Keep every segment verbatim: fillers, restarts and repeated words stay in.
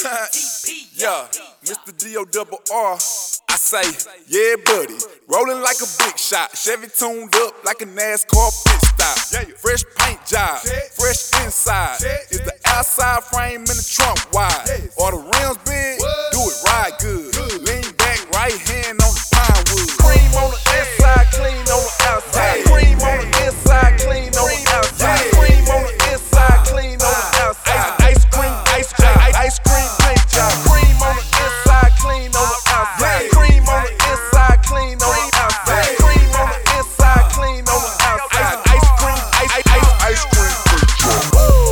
Yeah, Mister D O double R. I say, yeah, buddy. Rolling like a big shot. Chevy tuned up like a NASCAR pit stop. Fresh paint job, fresh inside. Is the outside frame in the trunk wide? Or the rims big? Do it right good. Lean back, right hand on the pine wood. Cream on the inside, clean on the outside. Cream on the inside, clean on the outside. Cream on the inside, clean on the outside. Ice cream, ice cream, ice cream paint job. Cream on the inside, clean on the outside. Cream on the inside, clean on the outside. Cream on the inside, clean on the outside. Ice cream, ice, ice, ice cream paint job.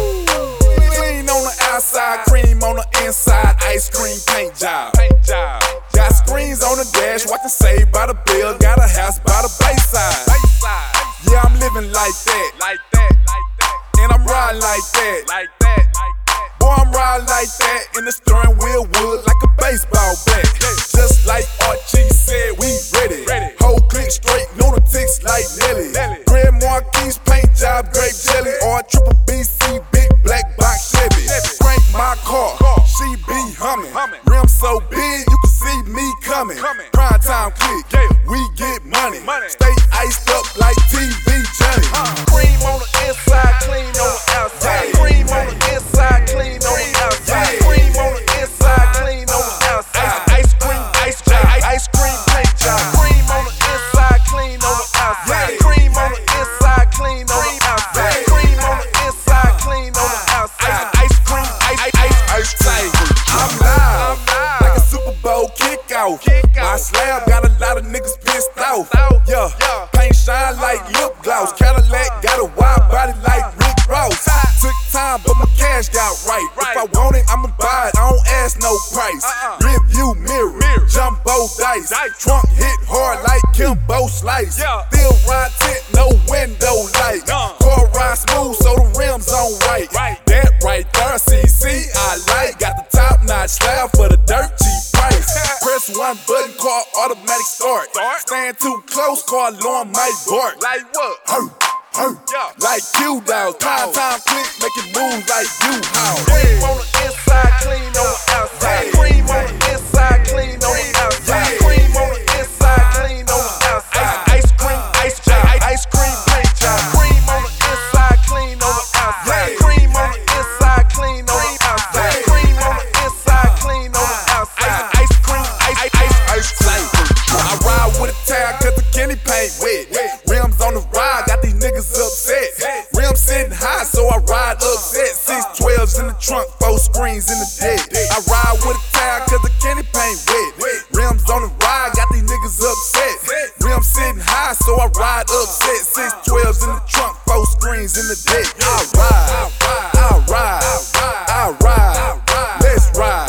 Clean on the outside, cream on the inside. Ice cream paint job. Paint job. Got screens on the dash, watching Saved by the Bell. Got a house by the Bayside. Yeah, I'm living like that, Like that, like that, and I'm riding like that. like that, like that. Boy, I'm riding like that, in the steering wheel wood like a baseball bat. Just like Archie said, we ready. Ready. Whole click straight, lunatics like Nelly. Nelly. Grand Marquis paint job, grape jelly, or triple B C big black box Chevy. Chevy. Crank my car, Car. she be humming. Humming. Rim so big, you can see me coming. Coming. Prime time click, Yeah. we get money. Money. Stay iced up like T V Johnny. Cream on the inside, clean on the outside. Cream on the inside, clean on the outside. Cream on the inside, clean on the outside. Ice cream, ice cream, ice cream paint job. Cream on the inside, clean on the outside. Cream on the inside, clean on the outside. Cream on the inside, clean on the outside. Ice cream, ice, ice, ice cream. I'm live, like a Super Bowl kickoff. My slab got a lot of niggas pissed off. Yeah, paint shine like lip gloss. Cadillac got a wide body like Rick Ross. Took time, but my cash got right. If I want it, I'ma buy it. I don't ask no price. Rear view mirror, jumbo dice. Trunk hit hard like Kimbo Slice. Still ride tent, no window light. Car ride smooth, so the rims on right. That right there, C C I like. Got the top notch slab for the dirt cheap price. Press one button, car automatic start. Stand too close, car alarm might bark. Like what? Hey, hey, like Q-Dog. Time, time, click, make it move like U-Haul. Cream on the inside, clean on the outside. Cream on the inside, clean on the outside. Cream on the inside, clean on the outside. Ice cream, ice cream, ice cream paint job. Cream on the inside, clean on the outside. Cream on the inside, clean on the outside. Cream on the inside, clean on the outside. Ice cream, ice, ice, ice cream. I ride with a tag cause the Kenny paint wet. Rims on the ride, got these niggas upset. Rims sitting high, so I ride upset. Six twelves in the trunk, four screens in the deck. I ride with a tag cause the Kenny paint wet. Rims on the ride, got these niggas upset. Rims sitting high, so I ride upset. Six twelves in the trunk, four screens in the deck. I ride, I ride, I ride, let's ride.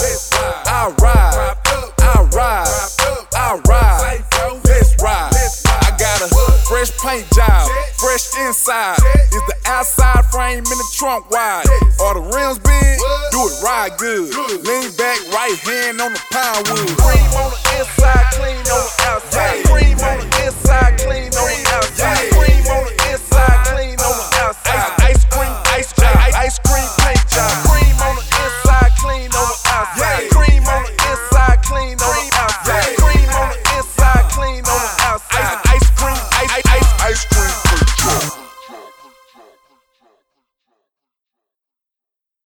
I ride, I ride, I ride, let's ride. I got a fresh paint job, fresh inside. Is the outside frame in the trunk wide? Are the rims big? Do it right good. Lean back, right hand on the pine wood. Cream on the inside, clean on the outside. Cream on the